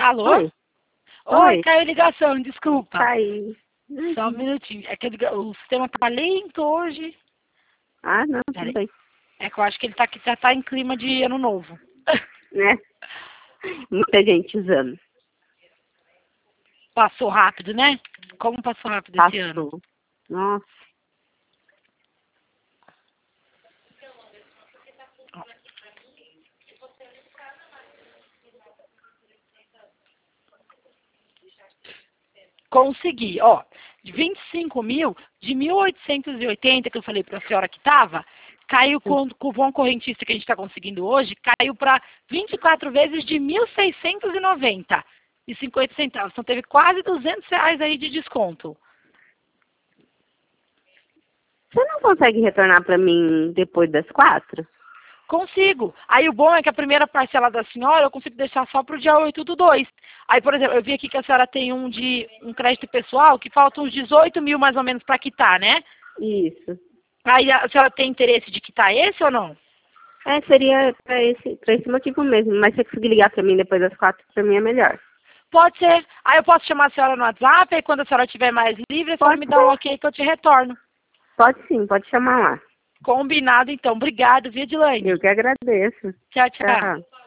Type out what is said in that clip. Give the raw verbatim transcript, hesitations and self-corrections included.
Alô? Oi. Oi, Oi. caiu a ligação, desculpa. Tá aí. Só um minutinho. É que a liga- o sistema tá lento hoje. Ah, não, tudo Peraí. bem. É que eu acho que ele tá, aqui- já tá em clima de ano novo. Né? Muita gente usando. Passou rápido, né? Como passou rápido esse ano? Passou. Nossa. Consegui, ó. De vinte e cinco mil, de mil oitocentos e oitenta, que eu falei pra senhora que tava, caiu com, com o vão correntista que a gente está conseguindo hoje, caiu para vinte e quatro vezes de mil seiscentos e noventa e cinquenta centavos. Então teve quase duzentos reais aí de desconto. Você não consegue retornar pra mim depois das quatro? Consigo. Aí o bom é que a primeira parcela da senhora eu consigo deixar só para o dia oito do dois. Aí, por exemplo, eu vi aqui que a senhora tem um de um crédito pessoal que falta uns dezoito mil mais ou menos para quitar, né? Isso. Aí a senhora tem interesse de quitar esse ou não? É, seria pra esse, pra esse motivo mesmo. Mas se você conseguir ligar pra mim depois das quatro, pra mim é melhor. Pode ser. Aí eu posso chamar a senhora no WhatsApp, aí quando a senhora estiver mais livre, a senhora Pode me dá um ser. ok que eu te retorno. Pode sim, pode chamar lá. Combinado, então. Obrigado, viu, Edilane? Eu que agradeço. Tchau, tchau. Tchau.